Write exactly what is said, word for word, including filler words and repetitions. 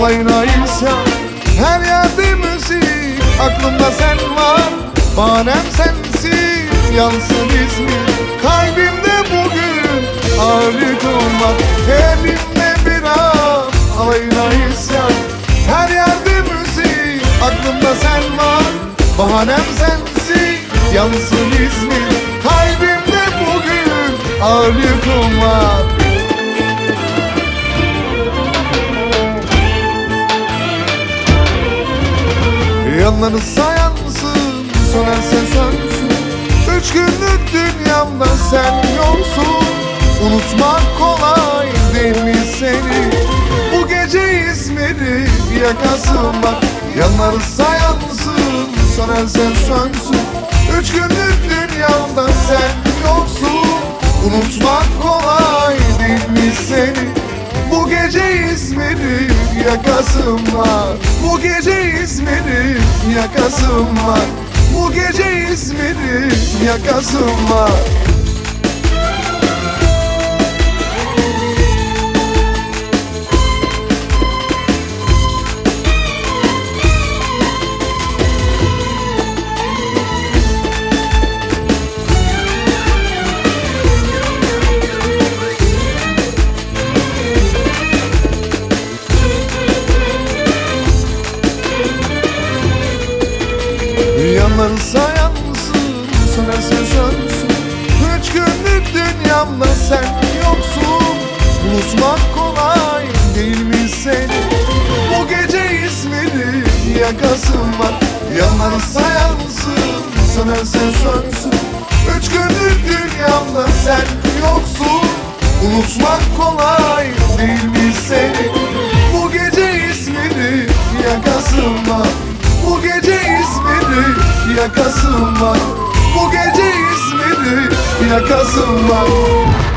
alayına isyan. Her yerde müzik, aklımda sen var. Bahanem sensin, yansın İzmir. Kalbimde bugün ağır yıkım var. Elimde bir an, alayına isyan. Her yerde müzik, aklımda sen var. Bahanem sensin, yansın İzmir. Kalbimde bugün ağır yıkım var. Yanlarsa yansın, sönerse sönsün. Üç günlük dünyamda sen yoksun. Unutmak kolay değil mi seni? Bu gece İzmir'i yakasın bak. Yanlarsa yansın, sönerse sönsün. Üç günlük dünyamda sen yoksun. Unutmak kolay değil mi seni? Bu gece İzmir'i yakasın var. Bu gece İzmir'i yakasın var. Bu gece İzmir'i yakasın var. Yanlarsa yansın, sönerse sönsün. Üç günlük dünyamda sen yoksun. Unutmak kolay değil mi seni? Bu gece İzmir'i yakasın var. Yanlarsa yansın, sönerse sönsün. Üç günlük dünyamda sen yoksun. Unutmak kolay değil mi seni? Bu gece İzmir'i yakasın var. Bu gece İzmir'i yakasın var. Bu gece İzmir'i yakasın var.